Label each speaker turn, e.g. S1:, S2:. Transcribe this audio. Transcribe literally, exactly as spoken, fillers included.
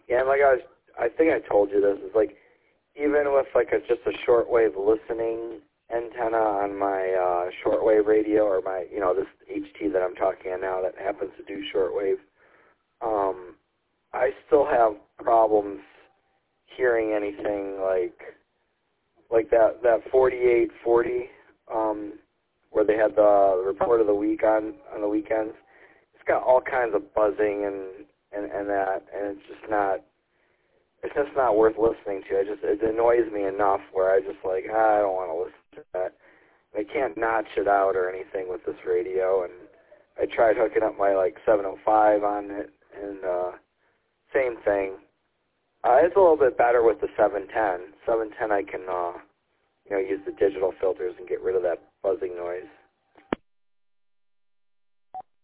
S1: Yeah, like I was, I think I told you this, is like, even with like a, just a shortwave listening antenna on my uh, shortwave radio, or my, you know, this H T that I'm talking on now that happens to do shortwave, um, I still have problems hearing anything like like that that forty-eight forty, um, where they had the report of the week on on the weekends. It's got all kinds of buzzing and and, and that, and it's just not it's just not worth listening to. It just it annoys me enough where I just like ah, I don't want to listen to that. I can't notch it out or anything with this radio, and I tried hooking up my like seven oh five on it, and uh, same thing. Uh, it's a little bit better with the seven ten. seven ten I can uh, you know use the digital filters and get rid of that buzzing noise.